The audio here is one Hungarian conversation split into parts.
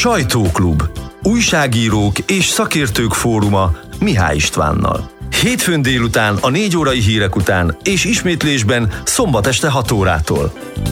Sajtóklub. Újságírók és szakértők fóruma Mihály Istvánnal. Hétfőn délután a 4 órai hírek után és ismétlésben szombat este 6 órától.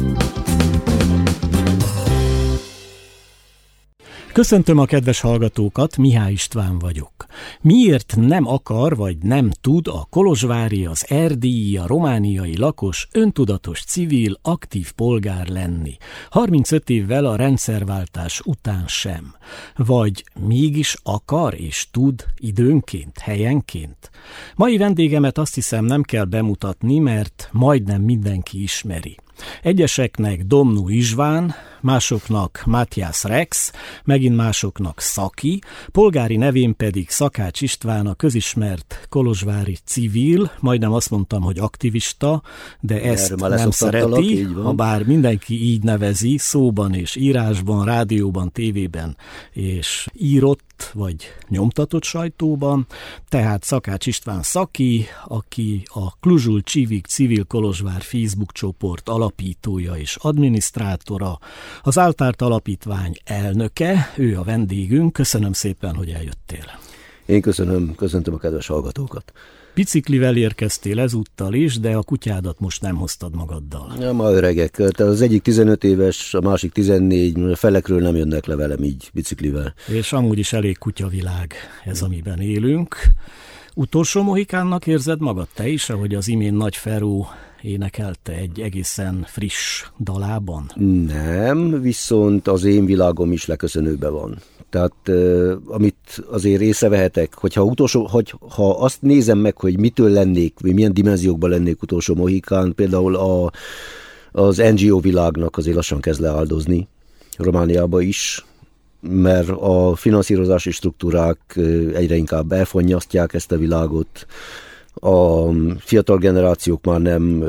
Köszöntöm a kedves hallgatókat, Mihály István vagyok. Miért nem akar vagy nem tud a kolozsvári, az erdélyi, a romániai lakos öntudatos civil, aktív polgár lenni? 35 évvel a rendszerváltás után sem. Vagy mégis akar és tud időnként, helyenként? Mai vendégemet azt hiszem nem kell bemutatni, mert majdnem mindenki ismeri. Egyeseknek Domnó István, másoknak Matthias Rex, megint másoknak Szaki, polgári nevén pedig Szakács István, a közismert kolozsvári civil, majdnem azt mondtam, hogy aktivista, de ezt nem szereti, ha bár mindenki így nevezi, szóban és írásban, rádióban, tévében és írott vagy nyomtatott sajtóban, tehát Szakács István Szaki, aki a Kluzsul Csivik Civil Kolozsvár Facebook csoport alapítója és adminisztrátora, az Áltárt Alapítvány elnöke, ő a vendégünk. Köszönöm szépen, hogy eljöttél. Én köszöntöm a kedves hallgatókat. Biciklivel érkeztél ezúttal is, de a kutyádat most nem hoztad magaddal. Ja, ma öregek. Tehát az egyik 15 éves, a másik 14, a felekről nem jönnek le velem így biciklivel. És amúgy is elég kutyavilág ez, amiben élünk. Utolsó mohikánnak érzed magad te is, ahogy az imént Nagy Feró énekelte egy egészen friss dalában? Nem, viszont az én világom is leköszönőben van. Tehát amit azért észrevehetek, ha azt nézem meg, hogy mitől lennék, vagy milyen dimenziókban lennék utolsó mohikán, például az NGO világnak azért lassan kezd leáldozni, Romániában is, mert a finanszírozási struktúrák egyre inkább elfonnyasztják ezt a világot, a fiatal generációk már nem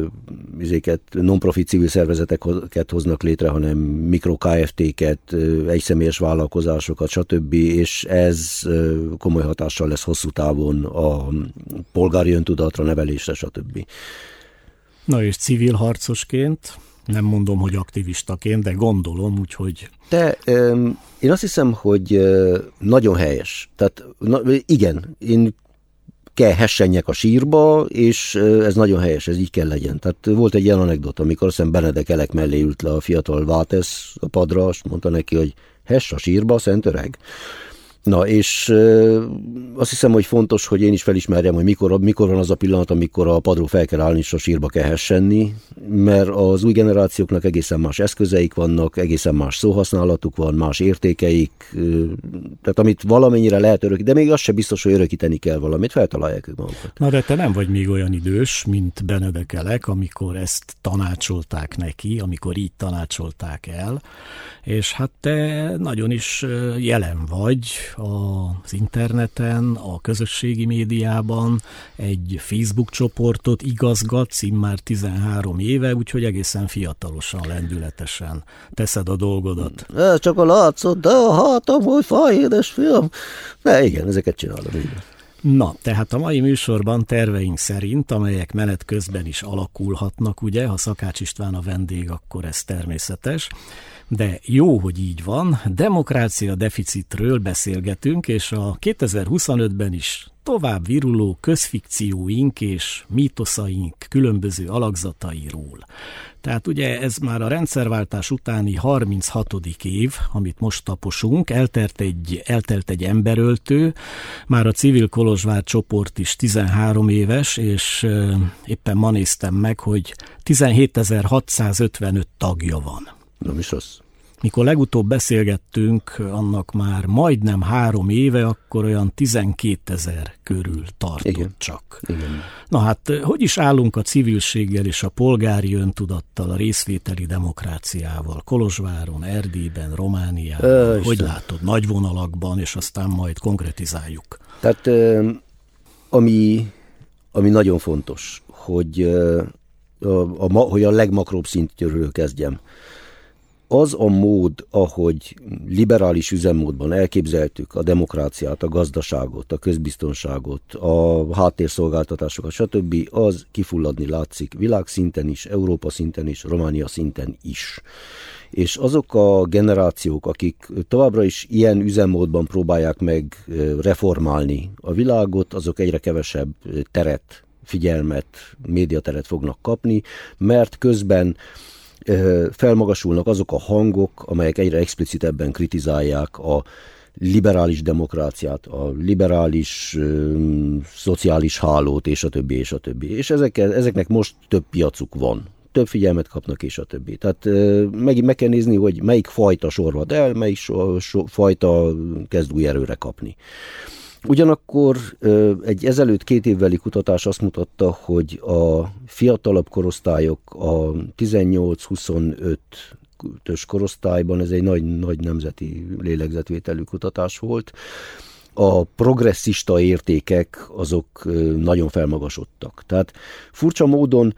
non-profit civil szervezeteket hoznak létre, hanem mikro-KFT-ket, egyszemélyes vállalkozásokat, stb. És ez komoly hatással lesz hosszú távon a polgári öntudatra, nevelésre, stb. Na és civil harcosként, nem mondom, hogy aktivistaként, de gondolom, úgyhogy... De én azt hiszem, hogy nagyon helyes. Tehát igen, én kell hessenjek a sírba, és ez nagyon helyes, ez így kell legyen. Tehát volt egy ilyen anekdota, amikor azt hiszem Benedek Elek mellé ült le a fiatal Vátesz a padra, és mondta neki, hogy hess a sírba, szent öreg. Na, és azt hiszem, hogy fontos, hogy én is felismerjem, hogy mikor van az a pillanat, amikor a padról fel kell állni, és a sírba kell hessenni, mert az új generációknak egészen más eszközeik vannak, egészen más szóhasználatuk van, más értékeik, tehát amit valamennyire lehet örökíteni, de még az se biztos, hogy örökíteni kell valamit, feltalálják ők magukat. Na, de te nem vagy még olyan idős, mint Benedek Elek, amikor ezt tanácsolták neki, amikor így tanácsolták el, és hát te nagyon is jelen vagy az interneten, a közösségi médiában, egy Facebook csoportot igazgatsz immár 13 éve, úgyhogy egészen fiatalosan, lendületesen teszed a dolgodat. Ez csak a látszat, de a hátam, hogy fáj, édes fiam. De igen, ezeket csinálom. Igen. Na, tehát a mai műsorban terveink szerint, amelyek menet közben is alakulhatnak, ugye, ha Szakács István a vendég, akkor ez természetes, de jó, hogy így van, demokrácia deficitről beszélgetünk, és a 2025-ben is tovább viruló közfikcióink és mítoszaink különböző alakzatairól. Tehát ugye ez már a rendszerváltás utáni 36. év, amit most taposunk, eltelt egy emberöltő, már a Civil Kolozsvár csoport is 13 éves, és éppen ma néztem meg, hogy 17.655 tagja van. Nem is rossz. Mikor legutóbb beszélgettünk, annak már majdnem 3 éve, akkor olyan 12 000 körül tartott. Igen. Csak. Igen. Na hát, hogy is állunk a civilséggel és a polgári öntudattal, a részvételi demokráciával, Kolozsváron, Erdélyben, Romániában? Hogy látod, nagy vonalakban, és aztán majd konkretizáljuk. Tehát ami nagyon fontos, hogy a legmakróbb szintről kezdjem. Az a mód, ahogy liberális üzemmódban elképzeltük a demokráciát, a gazdaságot, a közbiztonságot, a háttérszolgáltatásokat, stb., az kifulladni látszik világszinten is, Európa szinten is, Románia szinten is. És azok a generációk, akik továbbra is ilyen üzemmódban próbálják meg reformálni a világot, azok egyre kevesebb teret, figyelmet, médiateret fognak kapni, mert közben felmagasulnak azok a hangok, amelyek egyre explicitebben kritizálják a liberális demokráciát, a liberális szociális hálót, és a többi, és a többi. És ezeknek most több piacuk van. Több figyelmet kapnak, és a többi. Tehát meg kell nézni, hogy melyik fajta sorvad el, melyik fajta kezd új erőre kapni. Ugyanakkor egy ezelőtt 2 évbeli kutatás azt mutatta, hogy a fiatalabb korosztályok, a 18-25-ös korosztályban, ez egy nagy nemzeti lélegzetvételű kutatás volt, a progresszista értékek azok nagyon felmagasodtak. Tehát furcsa módon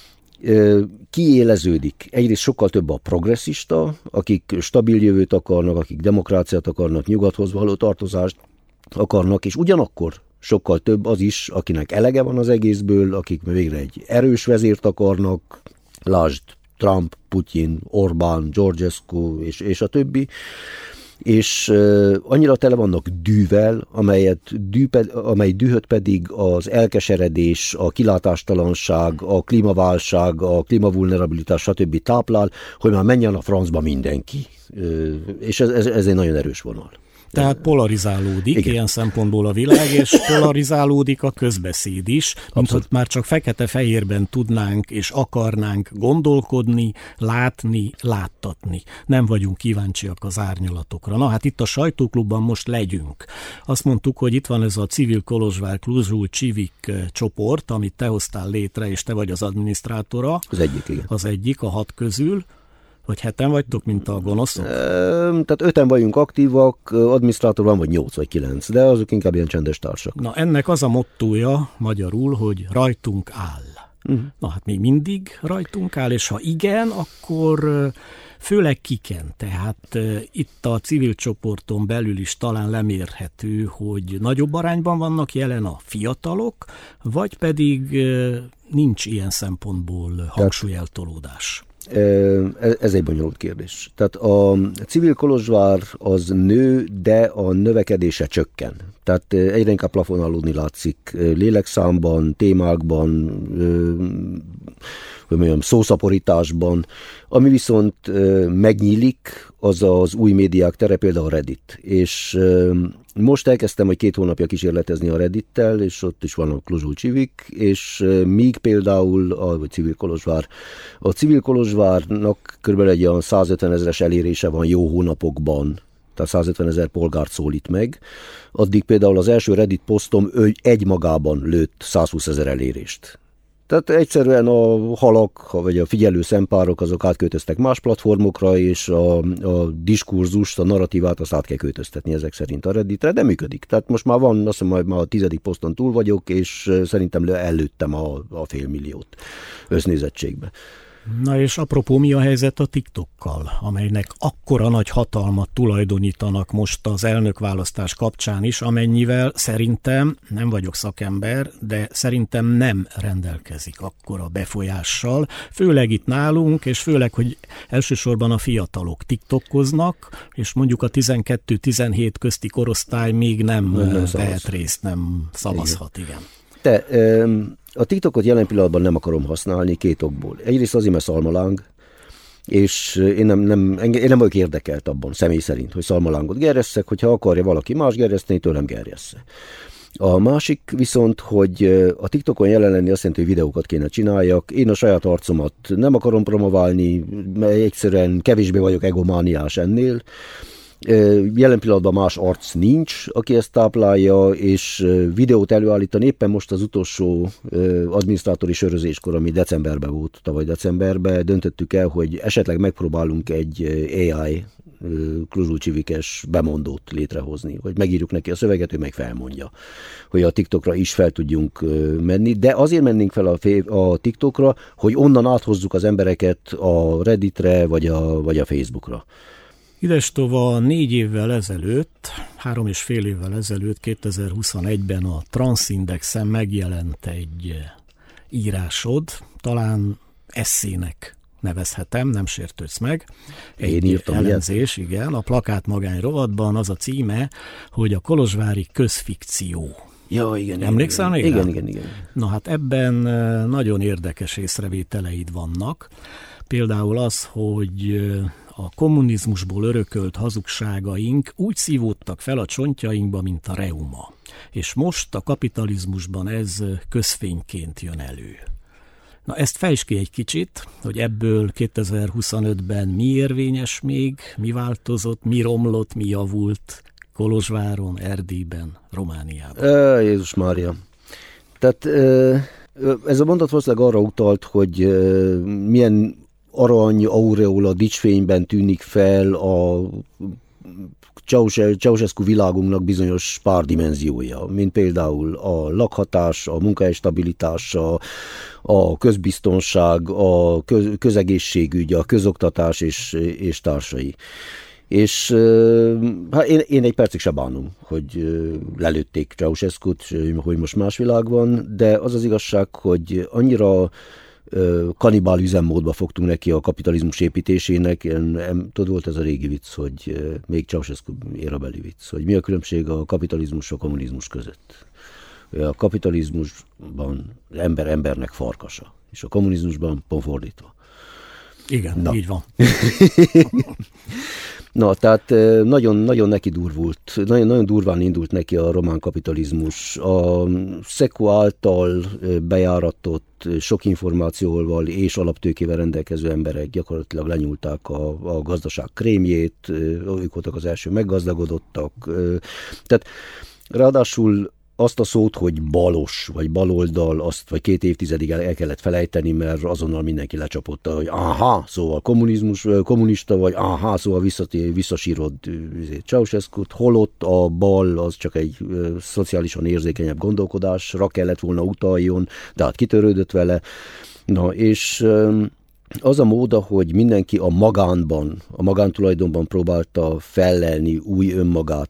kiéleződik. Egyrészt sokkal több a progresszista, akik stabil jövőt akarnak, akik demokráciát akarnak, nyugathoz való tartozást akarnak, és ugyanakkor sokkal több az is, akinek elege van az egészből, akik végre egy erős vezért akarnak, lásd Trump, Putyin, Orbán, Georgescu és a többi, és annyira tele vannak dűvel, amely dühöt pedig az elkeseredés, a kilátástalanság, a klímaválság, a klímavulnerabilitás, stb. Táplál, hogy már menjen a francba mindenki. És ez egy nagyon erős vonal. Tehát polarizálódik ilyen szempontból a világ, és polarizálódik a közbeszéd is, mint hogy már csak fekete-fehérben tudnánk és akarnánk gondolkodni, látni, láttatni. Nem vagyunk kíváncsiak az árnyalatokra. Na hát itt a sajtóklubban most legyünk. Azt mondtuk, hogy itt van ez a Civil Kolozsvár Kluzsul Csivik csoport, amit te hoztál létre, és te vagy az adminisztrátora. Az egyik, igen. Az egyik, a 6 közül. Vagy 7-en vagytok, mint a gonoszok? Tehát 5-en vagyunk aktívak, adminisztrátor van, vagy 8 vagy 9, de azok inkább ilyen csendes társak. Na ennek az a mottója magyarul, hogy rajtunk áll. Na hát még mindig rajtunk áll, és ha igen, akkor főleg kiken. Tehát itt a civil csoporton belül is talán lemérhető, hogy nagyobb arányban vannak jelen a fiatalok, vagy pedig nincs ilyen szempontból hangsúlyeltolódás. Ez egy bonyolult kérdés. Tehát a Civil Kolozsvár az nő, de a növekedése csökken. Tehát egyre inkább plafonálódni látszik lélekszámban, témákban, hogy mondjam, szószaporításban. Ami viszont megnyílik, az az új médiák tere, például a Reddit. És most elkezdtem, hogy 2 hónapja kísérletezni a Reddittel, és ott is van a Kluzsul Csivik, és míg például a Civil Kolozsvár. A Civil Kolozsvárnak kb. Egy olyan 150 000-es elérése van jó hónapokban, tehát 150 000 polgárt szólít meg. Addig például az első Reddit posztom egymagában lőtt 120 000 elérést. Tehát egyszerűen a halak, vagy a figyelő szempárok, azok átköltöztek más platformokra, és a diskurzust, a narratívát azt át kell költöztetni ezek szerint a Redditre, de működik. Tehát most már van, azt hiszem, már a 10. poszton túl vagyok, és szerintem előttem a 500 000 össznézettségbe. Na és apropó, mi a helyzet a TikTokkal, amelynek akkora nagy hatalmat tulajdonítanak most az elnökválasztás kapcsán is, amennyivel szerintem, nem vagyok szakember, de szerintem nem rendelkezik akkora befolyással, főleg itt nálunk, és főleg, hogy elsősorban a fiatalok TikTokoznak, és mondjuk a 12-17 közti korosztály még nem vehet részt, nem szavazhat, igen. A TikTokot jelen pillanatban nem akarom használni 2 okból. Egyrészt azért, mert szalmaláng, és én nem vagyok érdekelt abban, személy szerint, hogy szalmalángot gerjesszek, hogyha akarja valaki más gerjeszteni, tőlem gerjessze. A másik viszont, hogy a TikTokon jelen lenni azt jelenti, hogy videókat kéne csináljak. Én a saját arcomat nem akarom promoválni, mert egyszerűen kevésbé vagyok egomániás ennél. Jelen pillanatban más arc nincs, aki ezt táplálja, és videót előállítani. Éppen most az utolsó adminisztrátori sörözéskor, ami decemberben volt, tavaly decemberben, döntöttük el, hogy esetleg megpróbálunk egy AI Kluzsul Csivikes bemondót létrehozni, hogy megírjuk neki a szöveget, ő meg felmondja, hogy a TikTokra is fel tudjunk menni, de azért mennénk fel a TikTokra, hogy onnan áthozzuk az embereket a Redditre vagy a Facebookra. Idestova 4 évvel ezelőtt, 3,5 évvel ezelőtt, 2021-ben a Transindexen megjelent egy írásod, talán esszének nevezhetem, nem sértődsz meg. Én írtam elemzés, igen, a Plakát Magány rovatban az a címe, hogy a kolozsvári közfikció. Ja, igen. Emlékszel még? Igen. Na hát ebben nagyon érdekes észrevételeid vannak. Például az, hogy a kommunizmusból örökölt hazugságaink úgy szívódtak fel a csontjainkba, mint a reuma. És most a kapitalizmusban ez közfényként jön elő. Na ezt fejtsd ki egy kicsit, hogy ebből 2025-ben mi érvényes még, mi változott, mi romlott, mi javult Kolozsváron, Erdélyben, Romániában. Jézus Mária. Tehát ez a mondat valószínűleg arra utalt, hogy milyen arany, aureola, dicsfényben tűnik fel a Ceausescu világunknak bizonyos pár dimenziója, mint például a lakhatás, a munkahely stabilitása, a közbiztonság, a közegészségügy, a közoktatás és társai. És hát én egy percig se bánom, hogy lelőtték Ceausescut, hogy most más világ van, de az az igazság, hogy annyira kanibál üzemmódba fogtunk neki a kapitalizmus építésének. Tudod, volt ez a régi vicc, hogy még Ceausescu érabeli vicc, hogy mi a különbség a kapitalizmus és a kommunizmus között. A kapitalizmusban ember embernek farkasa, és a kommunizmusban pont fordítva. Igen, így van. Na, tehát nagyon neki durvult, nagyon durván indult neki a román kapitalizmus. A SZEKO által bejáratott sok információval és alaptőkével rendelkező emberek gyakorlatilag lenyúlták a gazdaság krémjét, ők voltak az első meggazdagodottak. Tehát ráadásul azt a szót, hogy balos, vagy baloldal, azt vagy 2 évtizedig el kellett felejteni, mert azonnal mindenki lecsapott, hogy aha, szóval kommunista, vagy aha, szóval visszasírod Ceausescut, holott a bal az csak egy szociálisan érzékenyebb gondolkodásra kellett volna utaljon, de hát kitörődött vele. Na, és az a móda, hogy mindenki a magántulajdonban próbálta fellelni új önmagát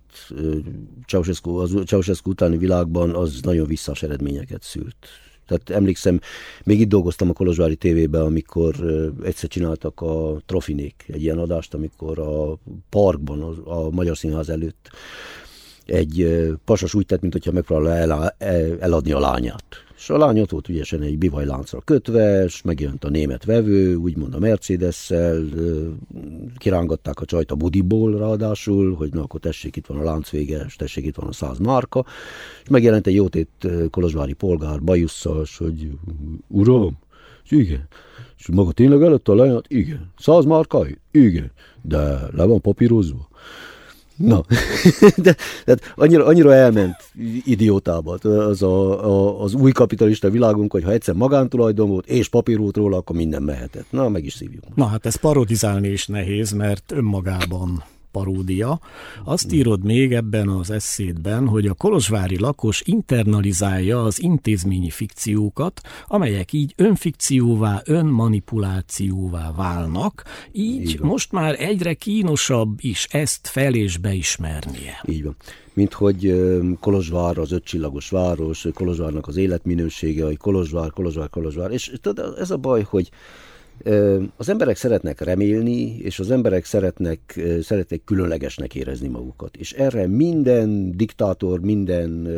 Ceausescu utáni világban, az nagyon visszás eredményeket szült. Tehát emlékszem, még itt dolgoztam a kolozsvári tévében, amikor egyszer csináltak a Trofinék egy ilyen adást, amikor a parkban, a Magyar Színház előtt egy pasas úgy tett, mintha megpróbálja eladni a lányát. És a lány ott volt ügyesen egy bivajláncra kötve, és megjelent a német vevő, úgymond a Mercedes-szel, kirángatták a csajt a budiból ráadásul, hogy na akkor tessék, itt van a láncvége, és tessék, itt van a 100 márka, és megjelent egy jótét kolozsvári polgár bajusszal, hogy uram, és igen, és maga tényleg előtt a lányát? Igen. 100 márka? Igen. De le van papírozva. Na, de annyira elment idiótába az új kapitalista világunk, hogy ha egyszer magántulajdon volt, és papír volt róla, akkor minden mehetett. Na, meg is szívjuk. Na, hát ezt parodizálni is nehéz, mert önmagában paródia. Azt írod még ebben az esszédben, hogy a kolozsvári lakos internalizálja az intézményi fikciókat, amelyek így önfikcióvá, önmanipulációvá válnak, így most már egyre kínosabb is ezt fel és beismernie. Így van. Mint hogy Kolozsvár az 5 csillagos város, Kolozsvárnak az életminősége, hogy Kolozsvár. És ez a baj, hogy az emberek szeretnek remélni, és az emberek szeretnek különlegesnek érezni magukat. És erre minden diktátor, minden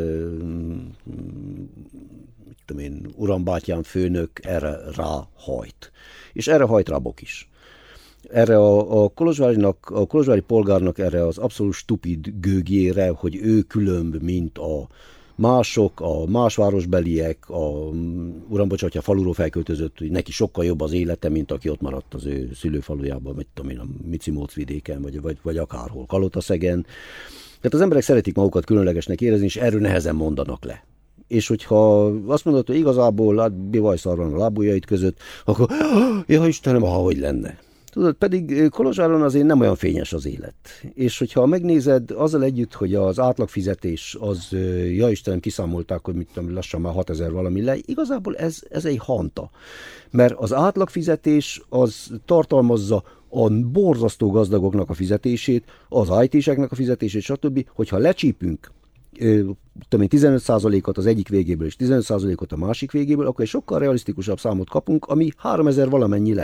urambátyám főnök erre ráhajt. És erre hajt Rabok is. Erre a kolozsvári polgárnak erre az abszolút stupid gőgjére, hogy ő különb, mint a mások, a más városbeliek, hogyha faluról felköltözött, hogy neki sokkal jobb az élete, mint aki ott maradt az ő szülőfalujában, vagy tudom én, a Micimóc vidéken, vagy akárhol, Kalotaszegen. Tehát az emberek szeretik magukat különlegesnek érezni, és erről nehezen mondanak le. És hogyha azt mondod, hogy igazából bivajszar van a lábujjait között, akkor ja Istenem, hogy lenne. Tudod, pedig Kolozsváron azért nem olyan fényes az élet. És hogyha megnézed, azzal együtt, hogy az átlagfizetés az, ja Istenem, kiszámolták, hogy mit tudom, lassan már 6000 valami le, igazából ez egy hanta. Mert az átlagfizetés az tartalmazza a borzasztó gazdagoknak a fizetését, az IT-seknek a fizetését, stb. Hogyha lecsípünk 15%-ot az egyik végéből és 15%-ot a másik végéből, akkor egy sokkal realisztikusabb számot kapunk, ami 3000 valamennyi lej.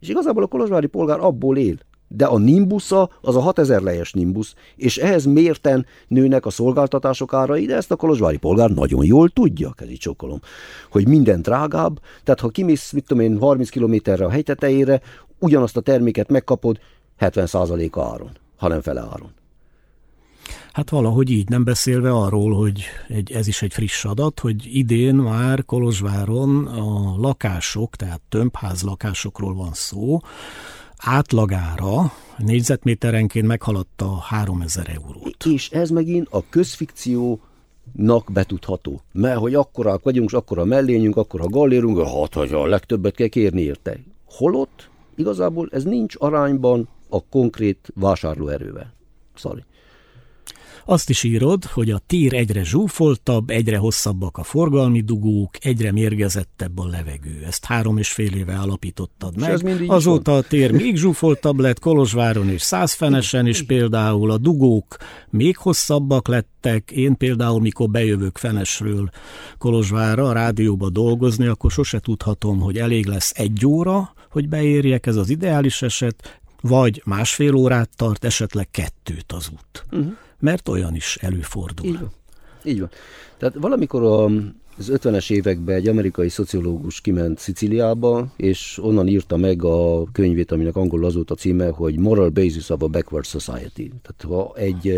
És igazából a kolozsvári polgár abból él. De a nimbusza az a 6000 lejes nimbusz, és ehhez mérten nőnek a szolgáltatások árai, de ezt a kolozsvári polgár nagyon jól tudja, kezicsokolom, hogy minden drágább, tehát ha kimész, 30 kilométerre a hegy tetejére, ugyanazt a terméket megkapod 70% áron, hanem fele áron. Hát valahogy így, nem beszélve arról, hogy ez is egy friss adat, hogy idén már Kolozsváron a lakások, tehát tömbház lakásokról van szó, átlagára négyzetméterenként meghaladta 3000 eurót. És ez megint a közfikciónak betudható. Mert hogy akkorák vagyunk, és akkora mellényünk, akkora gallérünk, hogy a legtöbbet kell kérni érte. Holott igazából ez nincs arányban a konkrét vásárlóerővel. Sorry. Azt is írod, hogy a tér egyre zsúfoltabb, egyre hosszabbak a forgalmi dugók, egyre mérgezettebb a levegő. Ezt 3,5 éve alapítottad meg. Azóta a tér még zsúfoltabb lett Kolozsváron és Szászfenesen is például. A dugók még hosszabbak lettek. Én például, mikor bejövök Fenesről Kolozsvárra a rádióba dolgozni, akkor sose tudhatom, hogy elég lesz 1 óra, hogy beérjek, ez az ideális eset, vagy 1,5 órát tart, esetleg 2 az út. Mert olyan is előfordul. Így van. Tehát valamikor az 50-es években egy amerikai szociológus kiment Szicíliába, és onnan írta meg a könyvét, aminek angolul az volt a címe, hogy Moral Basis of a Backward Society. Tehát ha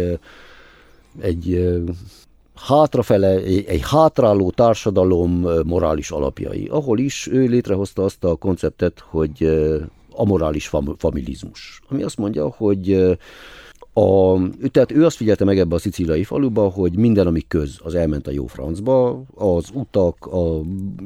egy hátrafele, egy hátráló társadalom morális alapjai, ahol is ő létrehozta azt a konceptet, hogy amorális familizmus. Ami azt mondja, hogy tehát ő azt figyelte meg ebbe a szicíliai faluba, hogy minden, ami köz, az elment a jó francba, az utak, a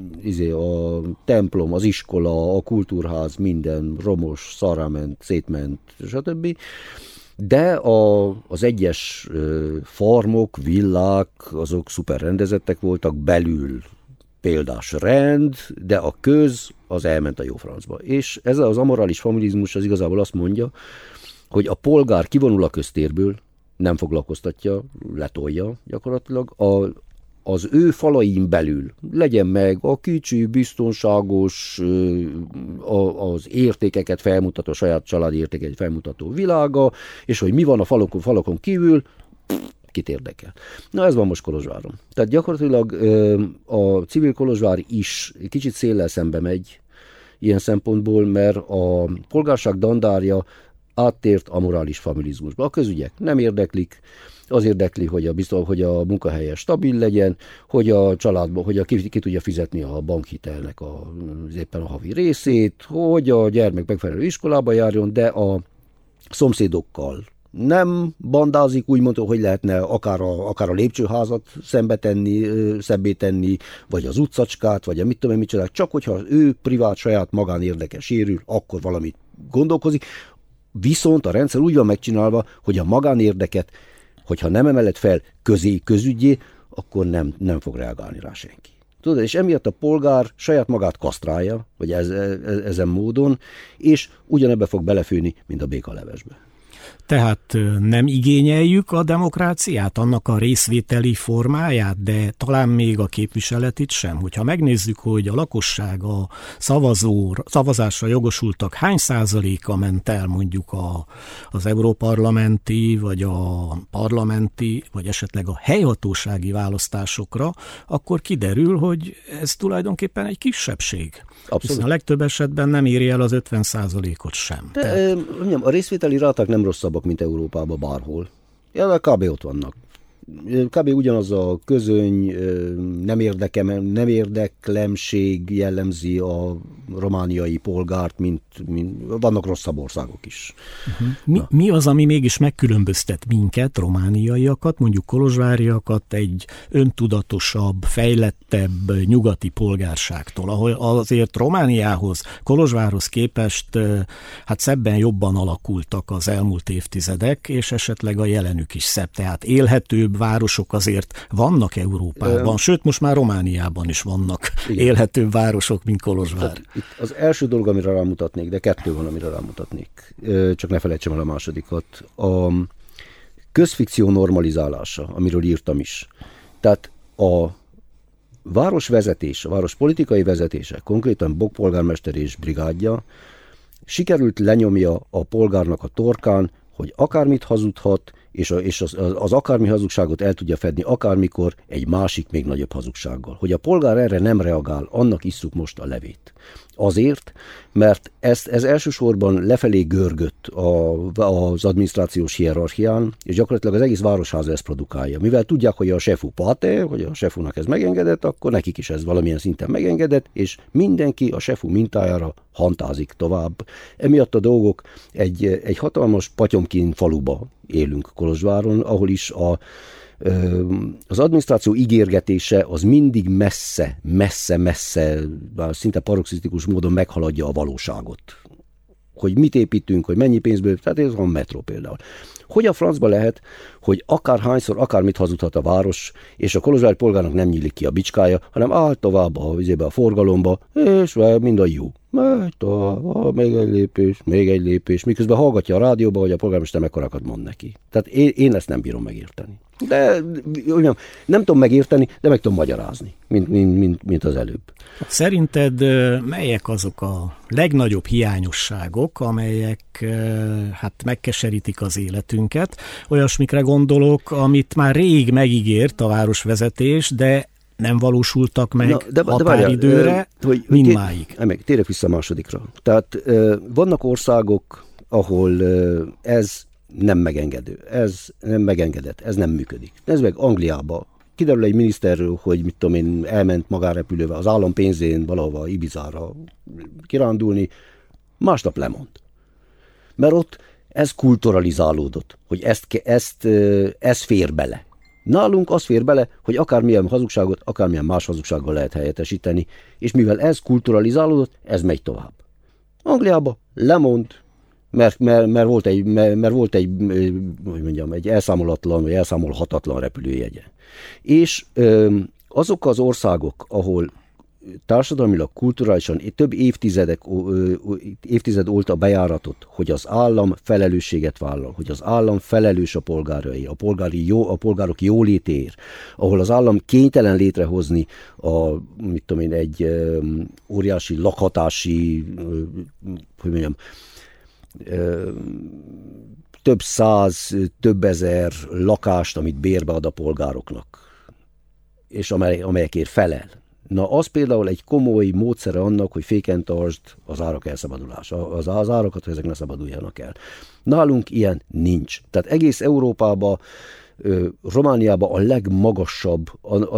templom, az iskola, a kultúrház, minden romos, szarráment, szétment, stb. De az egyes farmok, villák, azok szuper rendezettek voltak, belül példás rend, de a köz az elment a jó francba. És ez az amorális familizmus az igazából azt mondja, hogy a polgár kivonul a köztérből, nem foglalkoztatja, letolja gyakorlatilag, az ő falain belül legyen meg a kicsi, biztonságos, az értékeket felmutató, saját családi értékeket felmutató világa, és hogy mi van a falakon kívül, kit érdekel. Na ez van most Kolozsváron. Tehát gyakorlatilag a civil Kolozsvár is kicsit széllel szembe megy ilyen szempontból, mert a polgárság dandárja áttért a morális familizmusba. A közügyek nem érdeklik, az érdekli, hogy a munkahelye stabil legyen, hogy a családban, hogy ki tudja fizetni a bankhitelnek éppen a havi részét, hogy a gyermek megfelelő iskolába járjon, de a szomszédokkal nem bandázik, úgymond, hogy lehetne akár a lépcsőházat szebbé tenni, vagy az utcacskát, vagy a mit tudom én micsoda, csak hogyha az ő privát, saját magánérdeke sérül, akkor valamit gondolkozik. Viszont a rendszer úgy van megcsinálva, hogy a magánérdeket, hogyha nem emeled fel közügyé, akkor nem fog reagálni rá senki. Tudod, és emiatt a polgár saját magát kasztrálja, vagy ezen módon, és ugyanebbe fog belefőni, mint a békalevesbe. Tehát nem igényeljük a demokráciát, annak a részvételi formáját, de talán még a képviseletit sem. Hogyha megnézzük, hogy a lakosság, a szavazásra jogosultak hány százaléka ment el mondjuk az európarlamenti, vagy a parlamenti, vagy esetleg a helyhatósági választásokra, akkor kiderül, hogy ez tulajdonképpen egy kisebbség. Abszolút. Hiszen a legtöbb esetben nem éri el az 50%-ot sem. De a részvételi ráták nem rosszabbak, mint Európában bárhol. Ja, kb. Ott vannak. Kb. Ugyanaz a közöny, nem érdeklemség jellemzi a romániai polgárt, mint vannak rosszabb országok is. Mi az, ami mégis megkülönböztet minket, romániaiakat, mondjuk kolozsváriakat egy öntudatosabb, fejlettebb nyugati polgárságtól, ahol azért Romániához, Kolozsvárhoz képest hát szebben jobban alakultak az elmúlt évtizedek, és esetleg a jelenük is szebb, tehát élhetőbb városok azért vannak Európában, sőt most már Romániában is vannak élhetőbb városok, mint Kolozsvár. Itt az első dolog, amire rámutatnék, de 2 van, amire rámutatnék, csak ne felejtsem el a másodikat. A közfikció normalizálása, amiről írtam is. Tehát a városvezetés, a város politikai vezetése, konkrétan Bok polgármester és brigádja sikerült lenyomja a polgárnak a torkán, hogy akármit hazudhat, és az akármi hazugságot el tudja fedni akármikor egy másik, még nagyobb hazugsággal. Hogy a polgár erre nem reagál, annak isszuk most a levét. Azért, mert ez elsősorban lefelé görgött az adminisztrációs hierarchián, és gyakorlatilag az egész városháza ezt produkálja. Mivel tudják, hogy a sefu páter, hogy a sefunak ez megengedett, akkor nekik is ez valamilyen szinten megengedett, és mindenki a sefu mintájára hantázik tovább. Emiatt a dolgok egy hatalmas Patyomkin faluba élünk Kolozsváron, ahol is az adminisztráció ígérgetése az mindig messze, szinte paroxisztikus módon meghaladja a valóságot. Hogy mit építünk, hogy mennyi pénzből, tehát ez van metró például. Hogy a francba lehet, hogy akárhányszor, akármit hazudhat a város, és a kolozsvári polgárnak nem nyílik ki a bicskája, hanem áll tovább a forgalomba, és minden jó. Megy tovább, még egy lépés, miközben hallgatja a rádióba, hogy a polgármester mekkorákat mond neki. Tehát én ezt nem bírom megérteni. De nem tudom megérteni, de meg tudom magyarázni, mint az előbb. Szerinted melyek azok a legnagyobb hiányosságok, amelyek megkeserítik az életünket? Olyasmikre gondolok, amit már rég megígért a városvezetés, de nem valósultak meg határidőre, mindmáig. Térjek vissza a másodikra. Tehát vannak országok, ahol ez nem megengedő, ez nem megengedett, ez nem működik. Nézd meg Angliába. Kiderül egy miniszterről, hogy mit tudom én, elment magánrepülővel az állam pénzén valahova Ibizára kirándulni, másnap lemond. Mert ott ez kulturalizálódott, hogy ez fér bele. Nálunk az fér bele, hogy akármilyen hazugságot, akármilyen más hazugsággal lehet helyettesíteni, és mivel ez kulturalizálódott, ez megy tovább. Angliába lemond, mert volt egy hogy mondjam, egy elszámolatlan, vagy elszámolhatatlan repülőjegye. És azok az országok, ahol társadalmilag, kulturálisan több évtized óta bejáratott, hogy az állam felelősséget vállal, hogy az állam felelős a polgárai, a polgárok jólétéért, ahol az állam kénytelen létrehozni egy óriási lakhatási, hogy mondjam, több száz, több ezer lakást, amit bérbe ad a polgároknak, és amelyekért felel. Na, az például egy komoly módszere annak, hogy féken tartsd az árak elszabadulása, az árakat, hogy ezek ne szabaduljanak el. Nálunk ilyen nincs. Tehát egész Európában, Romániában a legmagasabb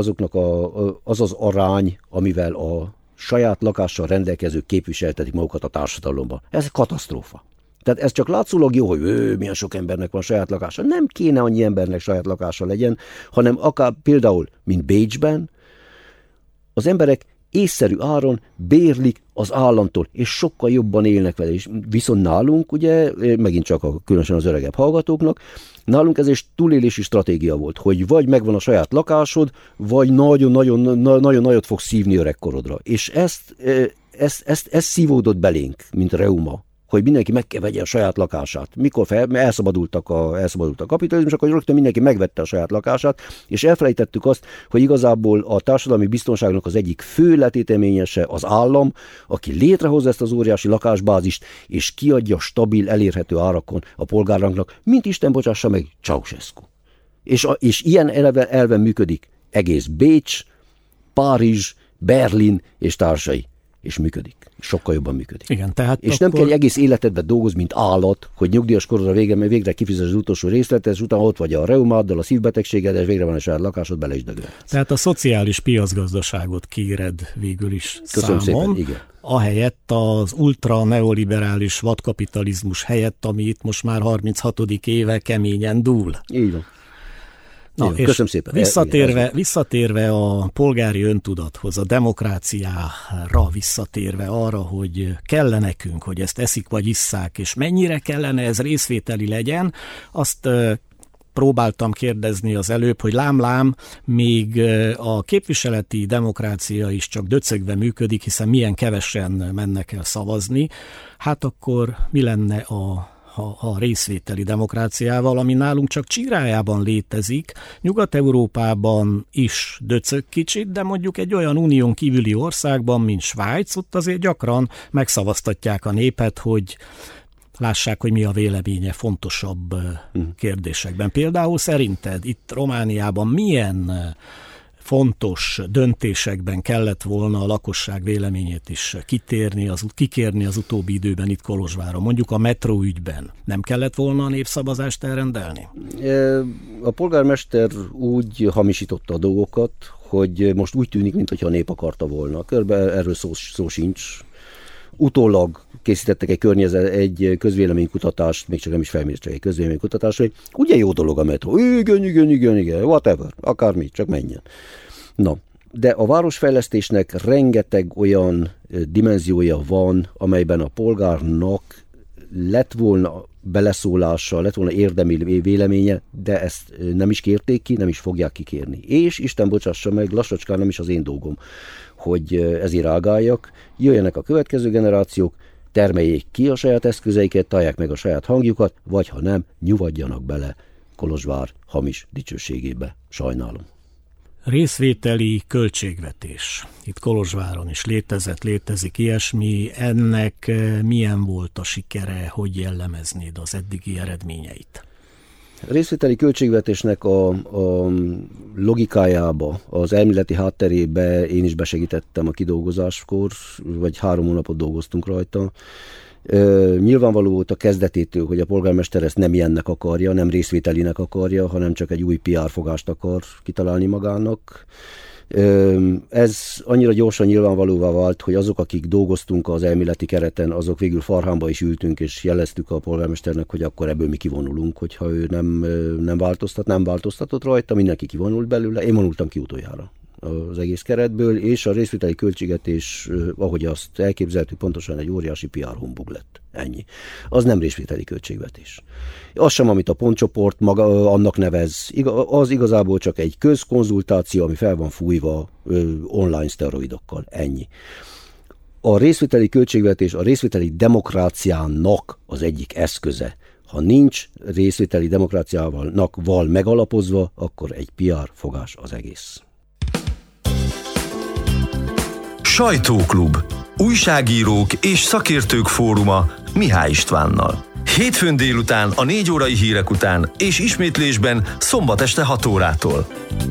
az az arány, amivel a saját lakással rendelkezők képviseltetik magukat a társadalomban. Ez katasztrófa. Tehát ez csak látszólag jó, hogy milyen sok embernek van saját lakása. Nem kéne annyi embernek saját lakása legyen, hanem akár például, mint Bécsben, az emberek észszerű áron bérlik az államtól, és sokkal jobban élnek vele. És viszont nálunk, ugye, megint csak különösen az öregebb hallgatóknak, nálunk ez egy túlélési stratégia volt, hogy vagy megvan a saját lakásod, vagy nagyon nagyot fogsz szívni öregkorodra. És ez szívódott belénk, mint reuma, hogy mindenki meg kell vegye a saját lakását. Mikor elszabadult a kapitalizmus, akkor rögtön mindenki megvette a saját lakását, és elfelejtettük azt, hogy igazából a társadalmi biztonságnak az egyik fő letéteményese az állam, aki létrehozza ezt az óriási lakásbázist, és kiadja stabil, elérhető árakon a polgároknak, mint Isten bocsássa meg, Ceausescu. És ilyen elven működik egész Bécs, Párizs, Berlin és társai. És működik. Sokkal jobban működik. Igen, tehát és nem kell egy egész életedben dolgozni, mint állat, hogy nyugdíjas korodra végre kifizes az utolsó részletet, és utána ott vagy a reumáddal, a szívbetegséged, és végre van a saját lakásod, bele is dögöl. Tehát a szociális piacgazdaságot kéred végül is Köszönöm számon. Szépen, igen. Ahelyett az ultra neoliberális vadkapitalizmus helyett, ami itt most már 36. éve keményen dúl. Így van. Na, és köszönöm szépen. Visszatérve a polgári öntudathoz, a demokráciára visszatérve arra, hogy kell nekünk, hogy ezt eszik vagy isszák, és mennyire kellene ez részvételi legyen, azt próbáltam kérdezni az előbb, hogy lám, még a képviseleti demokrácia is csak döcögve működik, hiszen milyen kevesen mennek el szavazni, hát akkor mi lenne a a részvételi demokráciával, ami nálunk csak csirájában létezik, Nyugat-Európában is döcög kicsit, de mondjuk egy olyan unión kívüli országban, mint Svájc, ott azért gyakran megszavaztatják a népet, hogy lássák, hogy mi a véleménye fontosabb kérdésekben. Például szerinted itt Romániában milyen fontos döntésekben kellett volna a lakosság véleményét is kikérni az utóbbi időben itt Kolozsváron? Mondjuk a metró ügyben nem kellett volna a népszavazást elrendelni? A polgármester úgy hamisította a dolgokat, hogy most úgy tűnik, mintha a nép akarta volna. Körülbelül erről szó sincs. Utólag készítettek egy közvéleménykutatást, még csak nem is felmérés, csak egy közvéleménykutatást, hogy ugye jó dolog a metró, igen, whatever, akármi, csak menjen. Na, de a városfejlesztésnek rengeteg olyan dimenziója van, amelyben a polgárnak lett volna beleszólása, lett volna érdemi véleménye, de ezt nem is kérték ki, nem is fogják kikérni. És Isten bocsássa meg, lassacskán nem is az én dolgom, hogy ezért rágáljak, jöjjenek a következő generációk, termeljék ki a saját eszközeiket, találják meg a saját hangjukat, vagy ha nem, nyugodjanak bele Kolozsvár hamis dicsőségébe. Sajnálom. Részvételi költségvetés. Itt Kolozsváron is létezik ilyesmi. Ennek milyen volt a sikere, hogy jellemeznéd az eddigi eredményeit? A részvételi költségvetésnek a logikájába, az elméleti hátterébe én is besegítettem a kidolgozáskor, vagy 3 hónapot dolgoztunk rajta. Nyilvánvaló volt a kezdetétől, hogy a polgármester ezt nem ilyennek akarja, nem részvételinek akarja, hanem csak egy új PR fogást akar kitalálni magának. Ez annyira gyorsan nyilvánvalóvá vált, hogy azok, akik dolgoztunk az elméleti kereten, azok végül Farhánba is ültünk, és jeleztük a polgármesternek, hogy akkor ebből mi kivonulunk, hogyha ő nem változtatott rajta, mindenki kivonult belőle, én vonultam ki utoljára az egész keretből, és a részvételi költségvetés, ahogy azt elképzeltük, pontosan egy óriási PR humbug lett. Ennyi. Az nem részvételi költségvetés. Az sem, amit a pontcsoport maga annak nevez, az igazából csak egy közkonzultáció, ami fel van fújva online szteroidokkal. Ennyi. A részvételi költségvetés a részvételi demokráciának az egyik eszköze. Ha nincs részvételi demokráciával megalapozva, akkor egy PR fogás az egész. Sajtóklub. Újságírók és szakértők fóruma Mihály Istvánnal. Hétfőn délután a 4 órai hírek után és ismétlésben szombat este 6 órától.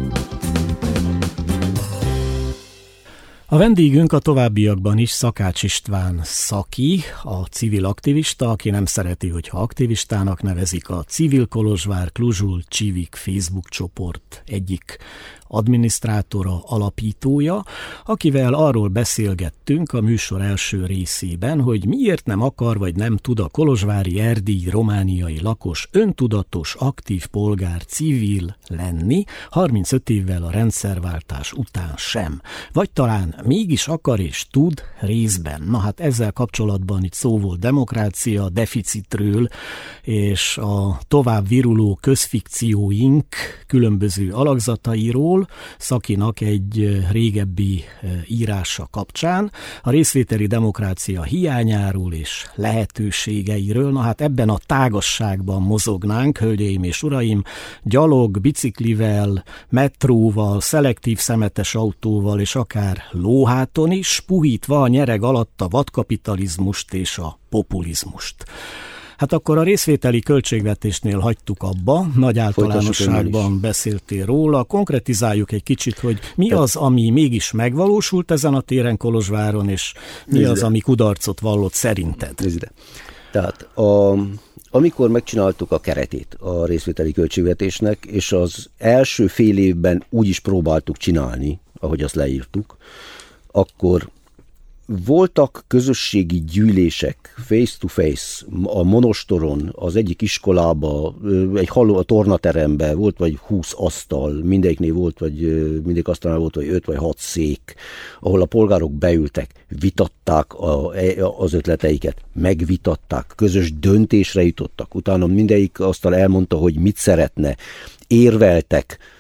A vendégünk a továbbiakban is Szakács István Szaki, a civil aktivista, aki nem szereti, hogyha aktivistának nevezik, a Civil Kolozsvár Kluzsul Csivik Facebook csoport egyik adminisztrátora, alapítója, akivel arról beszélgettünk a műsor első részében, hogy miért nem akar vagy nem tud a kolozsvári erdélyi romániai lakos öntudatos, aktív polgár, civil lenni 35 évvel a rendszerváltás után sem. Vagy talán mégis akar és tud részben. Na hát ezzel kapcsolatban itt szó volt demokrácia deficitről, és a tovább viruló közfikcióink különböző alakzatairól, Szakinak egy régebbi írása kapcsán, a részvételi demokrácia hiányáról és lehetőségeiről. Na hát ebben a tágasságban mozognánk, hölgyeim és uraim, gyalog, biciklivel, metróval, szelektív szemetes autóval és akár lóháton is, puhítva a nyereg alatt a vadkapitalizmust és a populizmust. Hát akkor a részvételi költségvetésnél hagytuk abba, nagy általánosságban beszéltél róla, konkretizáljuk egy kicsit, hogy mi az, ami mégis megvalósult ezen a téren Kolozsváron, és mi az, ami kudarcot vallott szerinted? Tehát amikor megcsináltuk a keretét a részvételi költségvetésnek, és az első fél évben úgy is próbáltuk csinálni, ahogy azt leírtuk, akkor voltak közösségi gyűlések face-to-face a Monostoron, az egyik iskolába, a tornateremben volt vagy 20 asztal, mindegyiknél volt, vagy mindegyik asztalnál volt vagy 5 vagy 6 szék, ahol a polgárok beültek, vitatták az ötleteiket, megvitatták, közös döntésre jutottak, utána mindegyik asztal elmondta, hogy mit szeretne, érveltek,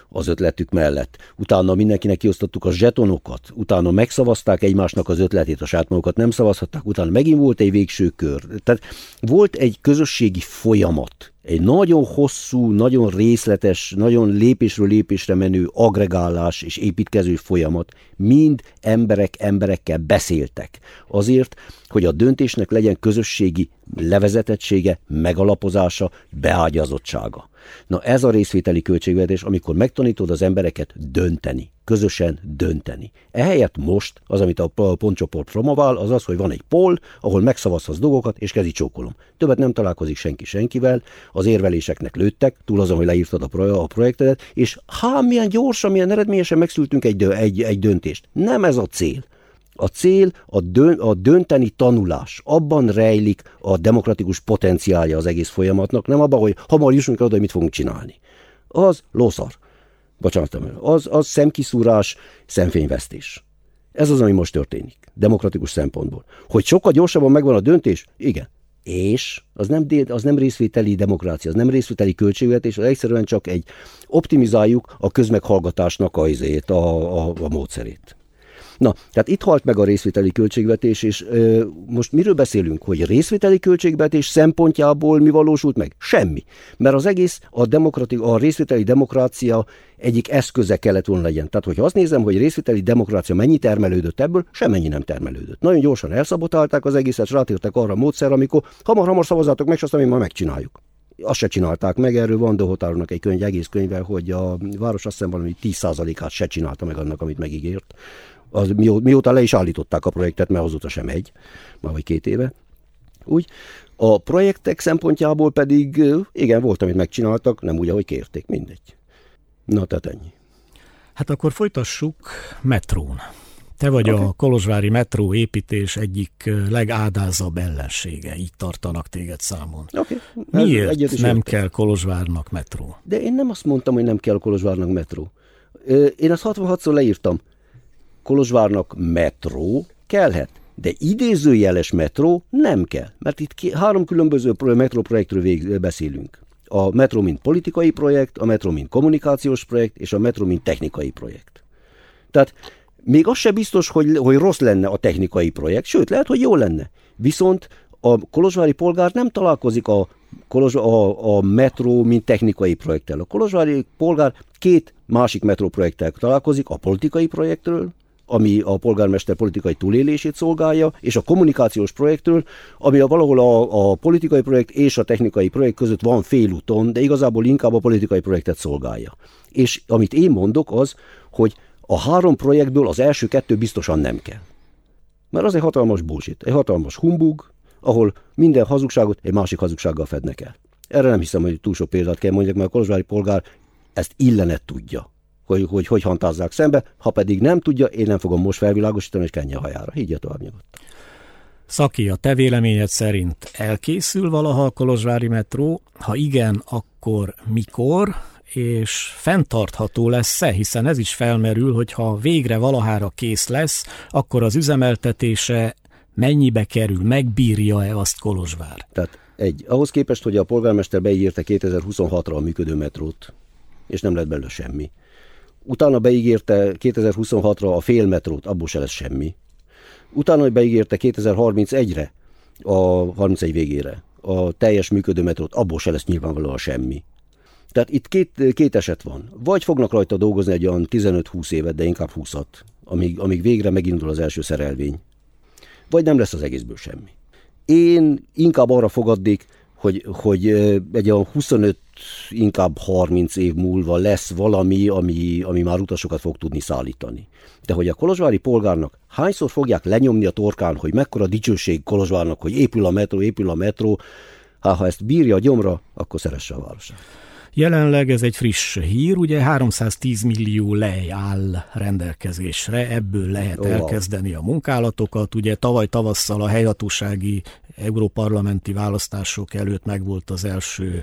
az ötletük mellett. Utána mindenkinek kiosztottuk a zsetonokat, utána megszavazták egymásnak az ötletét, a saját magukat nem szavazhatták, utána megint volt egy végső kör. Tehát volt egy közösségi folyamat, egy nagyon hosszú, nagyon részletes, nagyon lépésről lépésre menő agregálás és építkező folyamat. Mind emberekkel beszéltek. Azért, hogy a döntésnek legyen közösségi levezetettsége, megalapozása, beágyazottsága. Na ez a részvételi költségvetés, amikor megtanítod az embereket dönteni, közösen dönteni. Ehelyett most az, amit a pontcsoport promovál, az az, hogy van egy poll, ahol megszavazhatsz dolgokat, és kezi csókolom. Többet nem találkozik senki senkivel, az érveléseknek lőttek, túl azon, hogy leírtad a projektedet, és milyen gyorsan, milyen eredményesen megszültünk egy döntést. Nem ez a cél. A cél a dönteni tanulás. Abban rejlik a demokratikus potenciálja az egész folyamatnak, nem abban, hogy hamar jussunk oda, hogy mit fogunk csinálni. Az lószar. Bocsánat, az szemkiszúrás, szemfényvesztés. Ez az, ami most történik, demokratikus szempontból. Hogy sokkal gyorsabban megvan a döntés? Igen. És az nem részvételi demokrácia, az nem részvételi költségvetés, az egyszerűen csak egy optimizáljuk a közmeghallgatásnak a módszerét. Na, tehát itt halt meg a részvételi költségvetés, és most miről beszélünk, hogy részvételi költségvetés szempontjából mi valósult meg? Semmi. Mert az egész a részvételi demokrácia egyik eszköze kellett volna legyen. Tehát, hogyha azt nézem, hogy részvételi demokrácia mennyi termelődött ebből, semmennyi nem termelődött. Nagyon gyorsan elszabotálták az egészet, és rátértek arra a módszer, amikor hamar szavazzátok meg, és azt, amit ma megcsináljuk. Azt se csinálták meg, erről van Dohotárónak egy egész könyve, hogy a város azt hiszem valami 10%-át se csinálta meg annak, amit megígért. Mióta le is állították a projektet, mert azóta sem már vagy 2 éve. Úgy. A projektek szempontjából pedig igen, volt, amit megcsináltak, nem úgy, ahogy kérték, mindegy. Na, tehát ennyi. Hát akkor folytassuk metrón. Te vagy a kolozsvári metró építés egyik legádázabb ellensége, így tartanak téged számon. Miért nem kell Kolozsvárnak metró? De én nem azt mondtam, hogy nem kell Kolozsvárnak metró. Én azt 66-szor leírtam. Kolozsvárnak metró kellhet, de idézőjeles metró nem kell, mert itt 3 különböző metróprojektről beszélünk. A metró mint politikai projekt, a metró mint kommunikációs projekt, és a metró mint technikai projekt. Tehát még az se biztos, hogy rossz lenne a technikai projekt, sőt, lehet, hogy jó lenne. Viszont a kolozsvári polgár nem találkozik a metró mint technikai projekttel. A kolozsvári polgár 2 másik metróprojekttel találkozik, a politikai projektről, ami a polgármester politikai túlélését szolgálja, és a kommunikációs projektről, ami valahol a politikai projekt és a technikai projekt között van félúton, de igazából inkább a politikai projektet szolgálja. És amit én mondok az, hogy a 3 projektből az első 2 biztosan nem kell. Mert az egy hatalmas bullshit, egy hatalmas humbug, ahol minden hazugságot egy másik hazugsággal fednek el. Erre nem hiszem, hogy túl sok példát kell mondjak, mert a kolozsvári polgár ezt illenet tudja, hogy hantázzák szembe, ha pedig nem tudja, én nem fogom most felvilágosítani, és kenje a hajára. Higgye tovább nyugodtan. Szaki, a te véleményed szerint elkészül valaha a kolozsvári metró? Ha igen, akkor mikor? És fenntartható lesz-e? Hiszen ez is felmerül, hogy ha végre valahára kész lesz, akkor az üzemeltetése mennyibe kerül, megbírja-e azt Kolozsvár? Tehát ahhoz képest, hogy a polgármester beígérte 2026-ra a működő metrót, és nem lett belőle semmi. Utána beígérte 2026-ra a fél metrót, abból se lesz semmi. Utána beígérte 2031-re, a 31 végére a teljes működő metrót, abból se lesz nyilvánvalóan semmi. Tehát itt két eset van. Vagy fognak rajta dolgozni egy olyan 15-20 évet, de inkább 20-at, amíg végre megindul az első szerelvény. Vagy nem lesz az egészből semmi. Én inkább arra fogadnék, hogy egy olyan 25, inkább 30 év múlva lesz valami, ami már utasokat fog tudni szállítani. De hogy a kolozsvári polgárnak hányszor fogják lenyomni a torkán, hogy mekkora dicsőség Kolozsvárnak, hogy épül a metró, ha ezt bírja a gyomra, akkor szeresse a városát. Jelenleg ez egy friss hír, ugye 310 millió lej áll rendelkezésre, ebből lehet elkezdeni a munkálatokat. Ugye tavaly tavasszal a helyhatósági európarlamenti választások előtt megvolt az első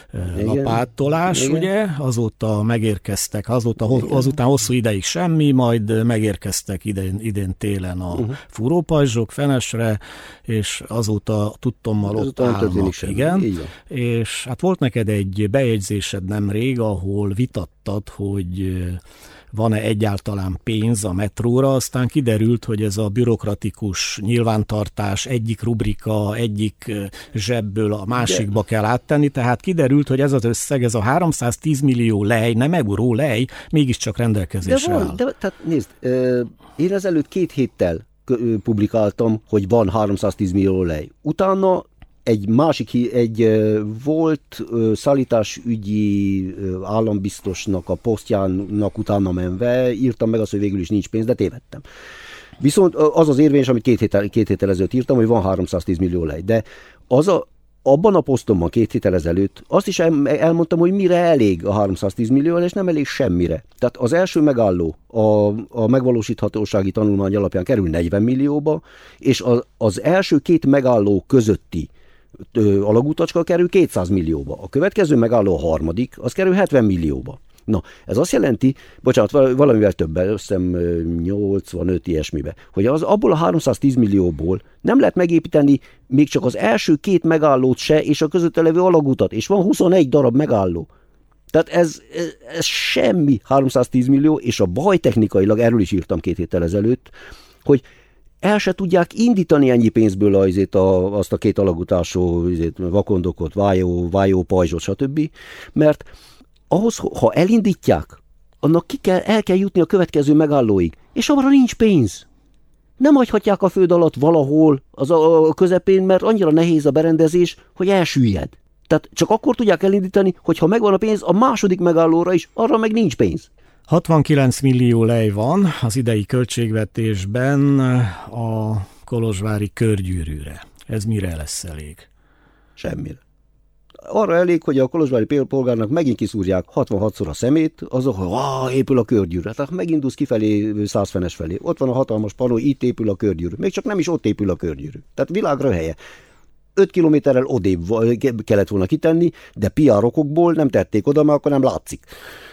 lapátolás, ugye? Azóta megérkeztek, azután hosszú ideig semmi, majd megérkeztek idén télen a fúrópajzsok Fenesre, és azóta tudtommal ott állnak. Igen. És hát volt neked egy bejegyzés beszélgetésed nemrég, ahol vitattad, hogy van-e egyáltalán pénz a metróra, aztán kiderült, hogy ez a bürokratikus nyilvántartás egyik rubrika, egyik zsebből a másikba kell áttenni, tehát kiderült, hogy ez az összeg, ez a 310 millió lej, nem euró lej, mégiscsak rendelkezésre áll. Tehát nézd, én ezelőtt 2 héttel publikáltam, hogy van 310 millió lej. Utána egy volt szállításügyi állambiztosnak a posztjának utána menve írtam meg azt, hogy végül is nincs pénz, de tévedtem. Viszont az az érvényes, amit 2 héttel ezelőtt írtam, hogy van 310 millió lej, de abban a posztomban 2 héttel ezelőtt azt is elmondtam, hogy mire elég a 310 millió, és nem elég semmire. Tehát az első megálló a megvalósíthatósági tanulmány alapján kerül 40 millióba, és az első 2 megálló közötti alagútacska kerül 200 millióba. A következő megálló, a harmadik, az kerül 70 millióba. Na, ez azt jelenti, bocsánat, valamivel többen, azt hiszem 85 ilyesmibe, hogy abból a 310 millióból nem lehet megépíteni még csak az első 2 megállót se, és a közötte levő alagútat, és van 21 darab megálló. Tehát ez semmi 310 millió, és a baj technikailag, erről is írtam 2 héttel ezelőtt, hogy el se tudják indítani ennyi pénzből azt a 2 alagutású vakondokot, vájó, pajzsot, stb. Mert ahhoz, ha elindítják, annak el kell jutni a következő megállóig, és arra nincs pénz. Nem hagyhatják a föld alatt valahol a közepén, mert annyira nehéz a berendezés, hogy elsüllyed. Tehát csak akkor tudják elindítani, hogyha megvan a pénz a második megállóra is, arra meg nincs pénz. 69 millió lej van az idei költségvetésben a kolozsvári körgyűrűre. Ez mire lesz elég? Semmire. Arra elég, hogy a kolozsvári polgárnak megint kiszúrják 66-szor a szemét, azok, hogy épül a körgyűrű. Tehát megindulsz kifelé 100 fenes felé. Ott van a hatalmas panó, itt épül a körgyűrű. Még csak nem is ott épül a körgyűrű. Tehát világra helye. 5 kilométerrel odébb kellett volna kitenni, de PR okokból nem tették oda, mert akkor nem látszik.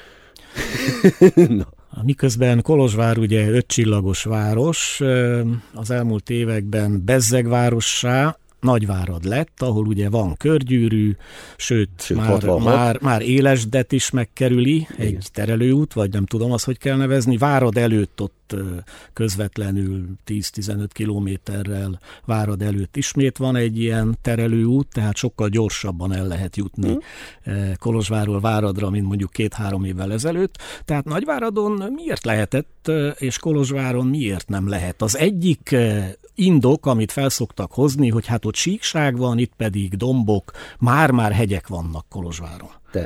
No. Miközben Kolozsvár ugye 5 csillagos város, az elmúlt években bezzegvárossá, Nagyvárad lett, ahol ugye van körgyűrű, sőt már Élesdet is megkerüli, egy terelőút, vagy nem tudom azt, hogy kell nevezni. Várad előtt ott közvetlenül 10-15 kilométerrel Várad előtt ismét van egy ilyen terelőút, tehát sokkal gyorsabban el lehet jutni Kolozsvárról Váradra, mint mondjuk 2-3 évvel ezelőtt. Tehát Nagyváradon miért lehetett, és Kolozsváron miért nem lehet? Az egyik indok, amit felszoktak hozni, hogy hát ott síkság van, itt pedig dombok, már hegyek vannak Kolozsváron.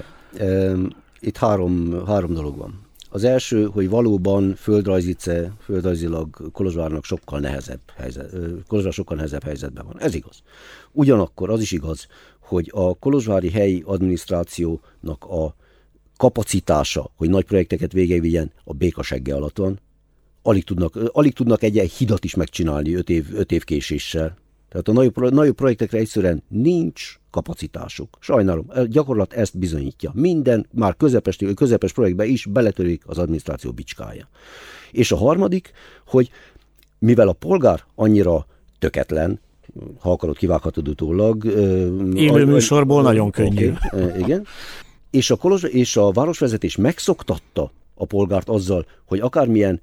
Itt három dolog van. Az első, hogy valóban földrajzilag Kolozsvárnak sokkal nehezebb helyzetben van. Ez igaz. Ugyanakkor az is igaz, hogy a kolozsvári helyi adminisztrációnak a kapacitása, hogy nagy projekteket végigvigyen, a békasegge alatt van. Alig tudnak egy hidat is megcsinálni 5 év késéssel. Tehát a nagyobb projektekre egyszerűen nincs kapacitásuk. Sajnálom, a gyakorlat ezt bizonyítja. Minden, már közepes projektbe is beletörik az adminisztráció bicskája. És a harmadik, hogy mivel a polgár annyira töketlen, ha akarod, kivághatod utólag. Élő műsorból nagyon könnyű. Igen. És a városvezetés megszoktatta a polgárt azzal, hogy akármilyen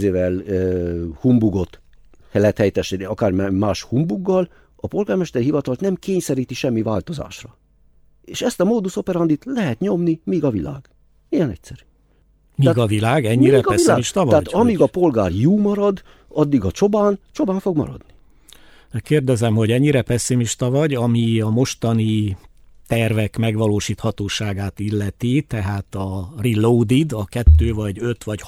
humbugot lehet helyettesíteni, akár más humbuggal, a polgármester hivatalt nem kényszeríti semmi változásra. És ezt a modus operandit lehet nyomni, míg a világ. Ilyen egyszerű. A világ? Ennyire pessimista vagy? Tehát amíg a polgár jó marad, addig a csobán fog maradni. Kérdezem, hogy ennyire pessimista vagy, ami a mostani tervek megvalósíthatóságát illeti, tehát a Reloaded, a 2 vagy 5 vagy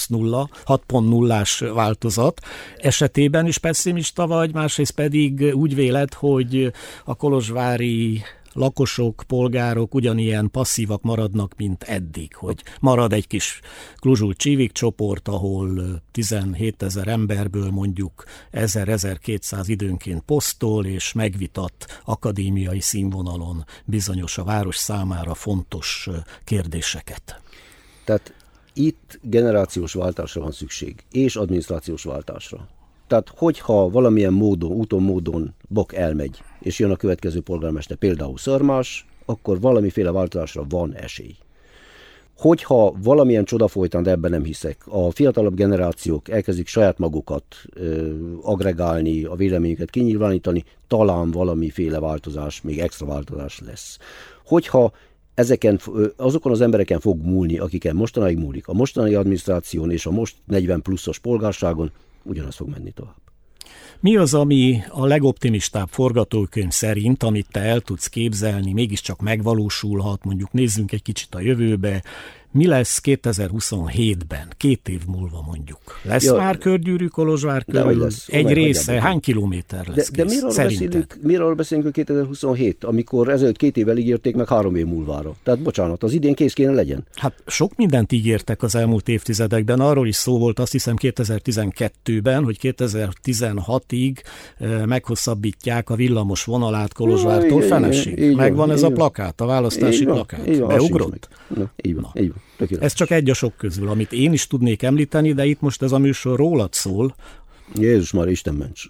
6+0-ás változat esetében is pessimista vagy, másrészt pedig úgy véled, hogy a kolozsvári lakosok, polgárok ugyanilyen passzívak maradnak, mint eddig, hogy marad egy kis Kluzsul-Csívik csoport, ahol 17 000 emberből mondjuk 1000-1200 időnként posztol, és megvitat akadémiai színvonalon bizonyos a város számára fontos kérdéseket. Tehát itt generációs váltásra van szükség, és adminisztrációs váltásra. Tehát hogyha valamilyen úton módon Bok elmegy, és jön a következő polgármester, például Szörmás, akkor valamiféle változásra van esély. Hogyha valamilyen csoda folytán, de ebben nem hiszek, a fiatalabb generációk elkezdik saját magukat agregálni, a véleményüket kinyilvánítani, talán valamiféle változás, még extra változás lesz. Hogyha azokon az embereken fog múlni, akiken mostanáig múlik, a mostani adminisztráción és a most 40 pluszos polgárságon, ugyanaz fog menni tovább. Mi az, ami a legoptimistább forgatókönyv szerint, amit te el tudsz képzelni, mégiscsak megvalósulhat, mondjuk nézzünk egy kicsit a jövőbe, mi lesz 2027-ben, 2 év múlva mondjuk? Lesz már körgyűrű Kolozsvár körül? Egy része, hány kilométer lesz de miről beszélünk 2027, amikor ezelőtt 2 évvel ígérték meg 3 év múlvára? Tehát bocsánat, az idén kész kéne legyen? Hát sok mindent ígértek az elmúlt évtizedekben, arról is szó volt azt hiszem 2012-ben, hogy 2016-ig meghosszabbítják a villamos vonalát Kolozsvártól Fenesig. Megvan ez a plakát, a választási plakát. Beugrott? Így van. Ez csak egy a sok közül, amit én is tudnék említeni, de itt most ez a műsor rólad szól. Jézus már Isten ments.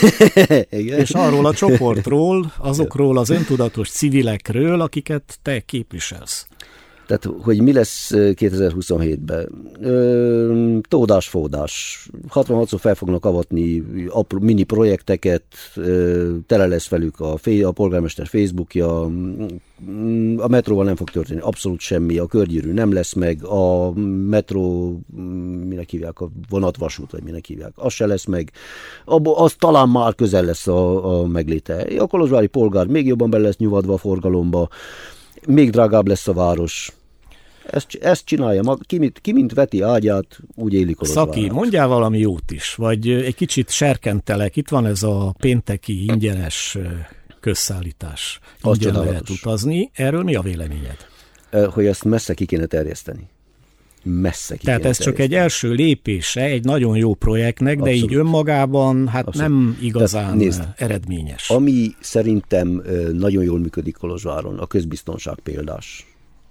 És arról a csoportról, azokról az öntudatos civilekről, akiket te képviselsz. Tehát, hogy mi lesz 2027-ben? Tódás-fódás. 66-szor fel fognak avatni apró mini projekteket, tele lesz velük a polgármester Facebookja, a metróval nem fog történni abszolút semmi, a körgyűrű nem lesz meg, a metró, minek hívják, a vonatvasút, vagy minek hívják, az se lesz meg, az talán már közel lesz a megléte. A kolozsvári polgár még jobban bele lesz nyugodva a forgalomba, még drágább lesz a város. Ezt csinálja, ki mint veti ágyát, úgy éli Kolozsvárát. Szaki, mondjál valami jót is, vagy egy kicsit serkentelek, itt van ez a pénteki ingyenes közszállítás. Ingyen lehet utazni. Erről mi a véleményed? Hogy ezt messze ki kéne terjeszteni. Tehát ez csak egy első lépése egy nagyon jó projektnek, abszolút. De így önmagában nem igazán eredményes. Ami szerintem nagyon jól működik Kolozsváron, a közbiztonság példás.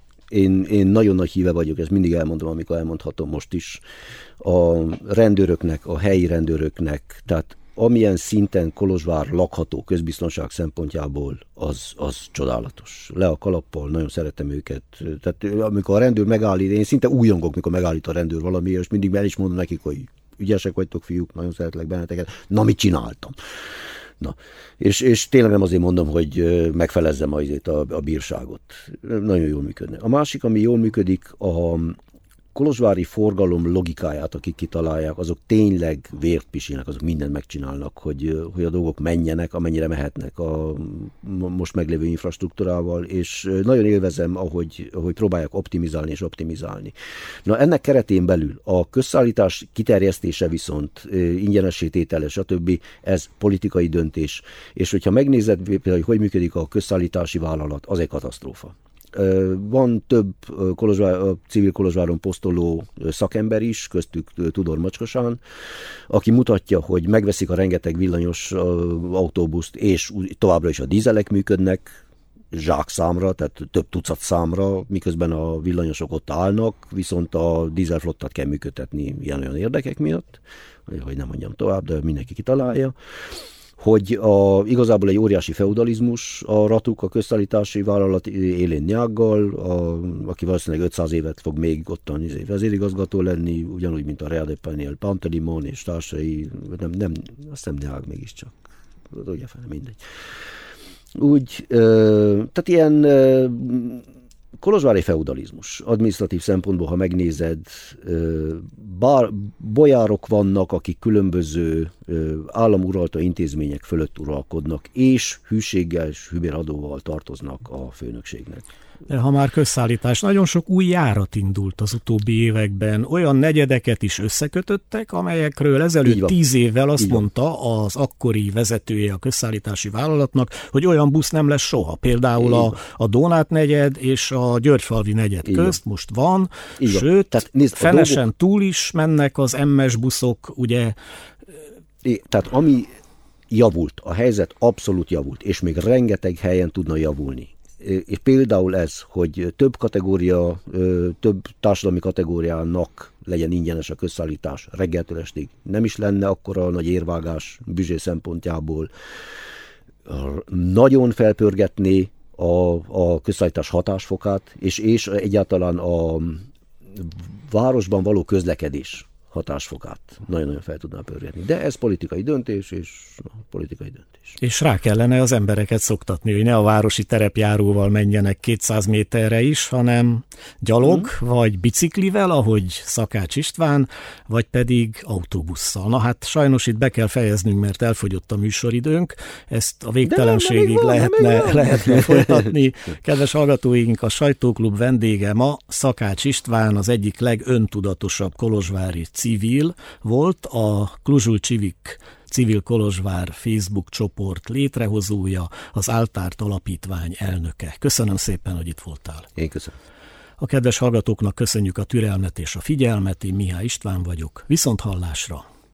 Én nagyon nagy híve vagyok, ezt mindig elmondom, amikor elmondhatom most is, a rendőröknek, a helyi rendőröknek, tehát amilyen szinten Kolozsvár lakható közbiztonság szempontjából, az csodálatos. Le a kalappal, nagyon szeretem őket. Tehát amikor a rendőr megállít, én szinte újongok, mikor megállít a rendőr valamiért, és mindig el is mondom nekik, hogy ügyesek vagytok, fiúk, nagyon szeretlek benneteket. Na, mit csináltam? Na, és tényleg nem azért mondom, hogy megfelezzem a bírságot. Nagyon jól működne. A másik, ami jól működik, a kolozsvári forgalom logikáját, akik kitalálják, azok tényleg vért pisilnek, azok mindent megcsinálnak, hogy a dolgok menjenek, amennyire mehetnek a most meglévő infrastruktúrával, és nagyon élvezem, ahogy próbálják optimizálni és optimizálni. Na, ennek keretén belül a közszállítás kiterjesztése viszont ingyenessé tétele, stb. Ez politikai döntés, és hogyha megnézed például, hogy működik a közszállítási vállalat, az egy katasztrófa. Van több civil Kolozsváron posztoló szakember is, köztük Tudor Macskasán, aki mutatja, hogy megveszik a rengeteg villanyos autóbuszt, és továbbra is a dízelek működnek, zsákszámra, tehát több tucat számra, miközben a villanyosok ott állnak, viszont a dízelflottát kell működtetni ilyen-olyan érdekek miatt, hogy nem mondjam tovább, de mindenki kitalálja. Hogy igazából egy óriási feudalizmus a ratuk, a közszállítási vállalat élén nyággal, aki valószínűleg 500 évet fog még ottan vezérigazgató lenni, ugyanúgy, mint a Real de Paniel Pantelimon és társai, nem, azt nem nyág mégiscsak, ugye fel, mindegy. Úgy, tehát ilyen kolozsvári feudalizmus, adminisztratív szempontból, ha megnézed, bojárok vannak, akik különböző államuralta intézmények fölött uralkodnak, és hűséggel és hübéradóval tartoznak a főnökségnek. De ha már közszállítás, nagyon sok új járat indult az utóbbi években. Olyan negyedeket is összekötöttek, amelyekről ezelőtt 10 évvel azt mondta az akkori vezetője a közszállítási vállalatnak, hogy olyan busz nem lesz soha. Például a Dónát negyed és a Györgyfalvi negyed közt most van, sőt, tehát, Fenesen túl is mennek az MS buszok, ugye. Tehát ami javult, a helyzet abszolút javult, és még rengeteg helyen tudna javulni. És például ez, hogy több társadalmi kategóriának legyen ingyenes a közszállítás reggeltől estig. Nem is lenne akkora nagy érvágás büdzsé szempontjából. Nagyon felpörgetné a közszállítás hatásfokát, és egyáltalán a városban való közlekedés hatásfokát nagyon-nagyon fel tudná pörgetni. De ez politikai döntés, És rá kellene az embereket szoktatni, hogy ne a városi terepjáróval menjenek 200 méterre is, hanem gyalog, vagy biciklivel, ahogy Szakács István, vagy pedig autóbusszal. Na hát sajnos itt be kell fejeznünk, mert elfogyott a műsoridőnk. Ezt a végtelenségig lehetne folytatni. Kedves hallgatóink, a Sajtóklub vendége ma Szakács István, az egyik legöntudatosabb kolozsvári civil volt, a Kluzsul Csivik Civil Kolozsvár Facebook csoport létrehozója, az Áltárt Alapítvány elnöke. Köszönöm szépen, hogy itt voltál. Én köszönöm. A kedves hallgatóknak köszönjük a türelmet és a figyelmet, én Mihály István vagyok. Viszonthallásra!